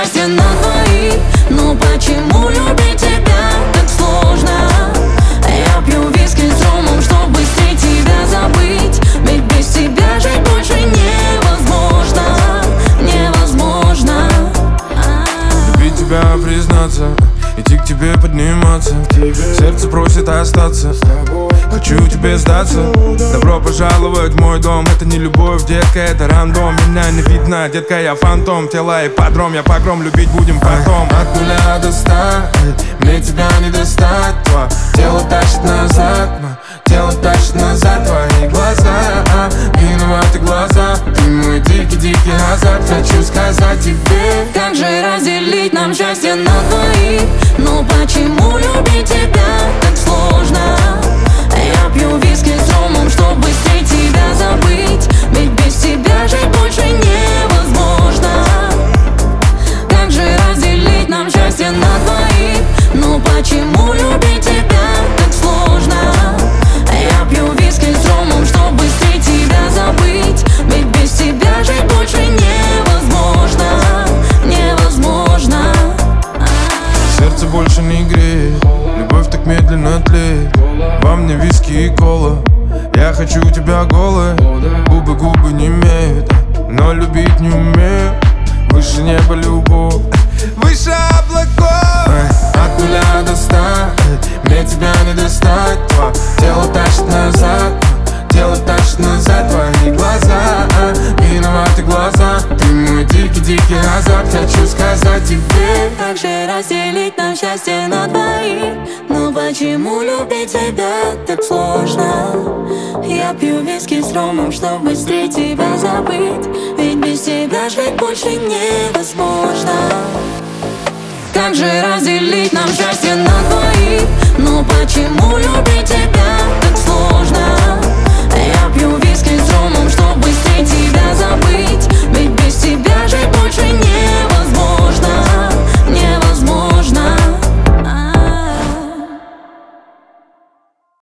счастье на двоих. Но почему любить тебя так сложно? Я пью виски с ромом, чтоб быстрее тебя забыть. Ведь без тебя жить больше невозможно. Невозможно. Любить тебя, признаться, идти к тебе, подниматься. Сердце просит остаться, хочу тебе сдаться. Добро пожаловать в мой дом. Это не любовь, детка, это рандом. Меня не видно, детка, я фантом. Тело ипподром, я погром, любить будем потом. От 0 до 100, мне тебя не достать. Твое тело тащит назад, тело тащит назад. Твои глаза, виноваты глаза. Ты мой дикий азарт, хочу сказать тебе. Как же разделить нам счастье на двоих? Но почему любить тебя так сложно? Я пью виски с ромом, чтоб быстрее тебя забыть. Ведь без тебя жить больше невозможно. Как же разделить нам счастье на двоих? Но почему любить тебя так сложно? Я пью виски с ромом, чтоб быстрее тебя забыть. Ведь без тебя жить больше невозможно. Невозможно. Сердце больше не греет, любовь так медленно тлеет. Во мне виски и кола, я хочу тебя голой. Губы не имеют, но любить не умею. Выше неба любовь, выше облаков. От 0 до 100, мне тебя не достать. Твое тело тащит назад, тело тащит назад. Твои глаза, виноваты глаза. Ты мой дикий азарт, хочу сказать тебе. Как же разделить нам счастье на двоих? Но почему любить тебя так сложно? Я пью виски с ромом, чтоб быстрее тебя забыть. Ведь без тебя жить больше невозможно. Как же разделить